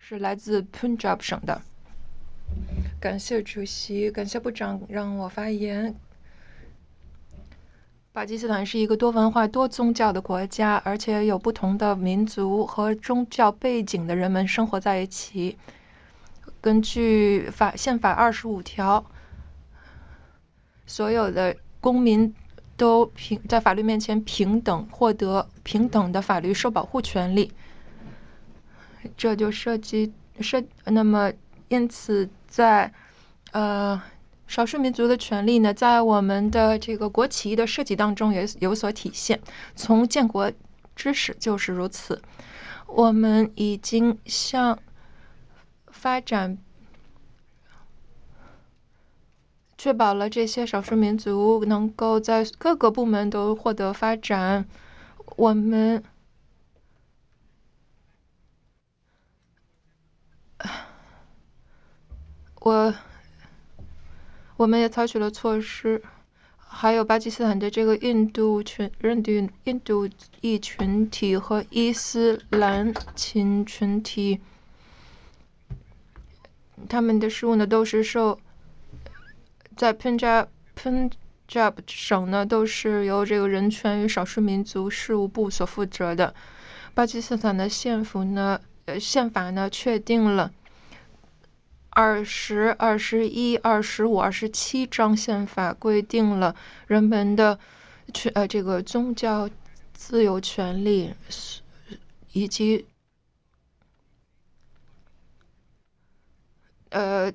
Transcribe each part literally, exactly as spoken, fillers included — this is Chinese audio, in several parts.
是来自 Punjab 省的。感谢主席，感谢部长让我发言。巴基斯坦是一个多文化多宗教的国家，而且有不同的民族和宗教背景的人们生活在一起。根据法宪法二十五条，所有的公民都平在法律面前平等，获得平等的法律受保护权利。这就涉及涉那么因此在呃少数民族的权利呢，在我们的这个国旗的设计当中也有所体现，从建国之始就是如此。我们已经向发展确保了这些少数民族能够在各个部门都获得发展。我们我我们也采取了措施，还有巴基斯坦的这个印度群、印度印度裔群体和伊斯兰亲群体，他们的事务呢都是受在 Punjab Punjab 省呢都是由这个人权与少数民族事务部所负责的。巴基斯坦的宪法呢，呃，宪法呢确定了二十、二十一、二十五、二十七章宪法规定了人们的权呃这个宗教自由权利，以及呃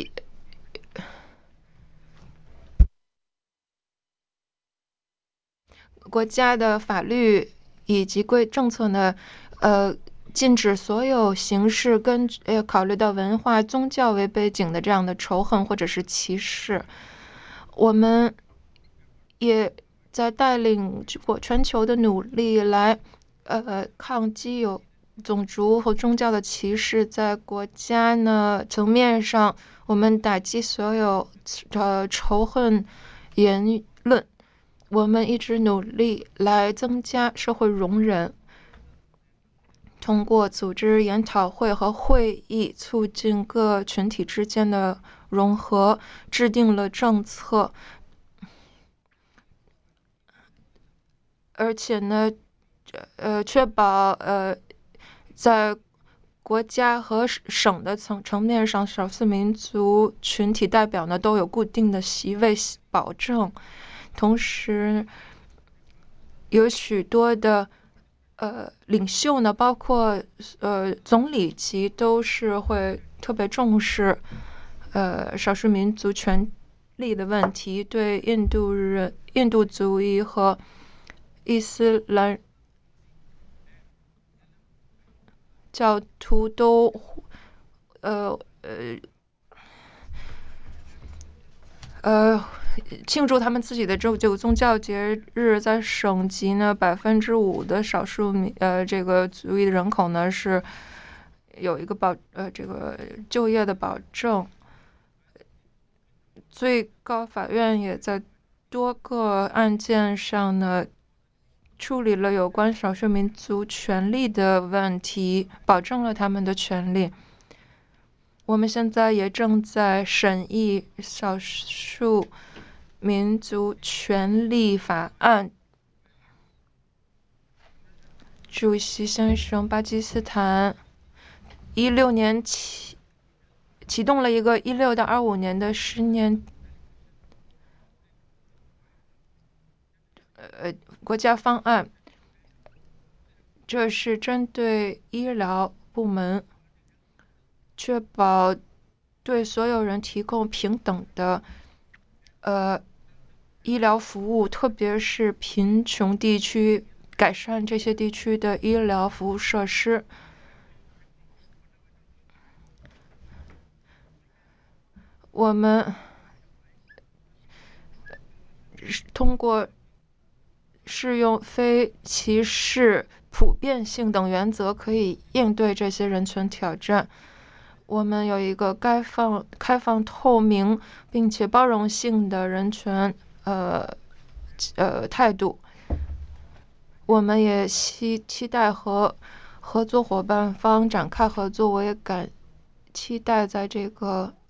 国家的法律以及规政策呢，呃，禁止所有形式跟呃考虑到文化、宗教为背景的这样的仇恨或者是歧视。我们也在带领全球的努力来呃抗击有种族和宗教的歧视。在国家呢层面上，我们打击所有呃仇恨言论。我们一直努力来增加社会容忍，通过组织研讨会和会议，促进各群体之间的融合，制定了政策，而且呢，呃，确保呃，在国家和省的层层面上，少数民族群体代表呢都有固定的席位保证。同时有许多的呃领袖呢，包括呃总理级，都是会特别重视呃少数民族权利的问题，对印度人、印度族裔和伊斯兰教徒都呃呃呃庆祝他们自己的这这个宗教节日。在省级呢，百分之五的少数民呃这个族裔的人口呢是有一个保呃这个就业的保证。最高法院也在多个案件上呢处理了有关少数民族权利的问题，保证了他们的权利。我们现在也正在审议少数民族权利法案。主席先生，巴基斯坦一六年启启动了一个一六到二五年的十年呃国家方案，这是针对医疗部门，确保对所有人提供平等的呃医疗服务，特别是贫穷地区，改善这些地区的医疗服务设施。我们通过适用非歧视、普遍性等原则，可以应对这些人权挑战。我们有一个开放、开放、透明并且包容性的人权呃呃态度。我们也期期待和合作伙伴方展开合作，我也感期待在这个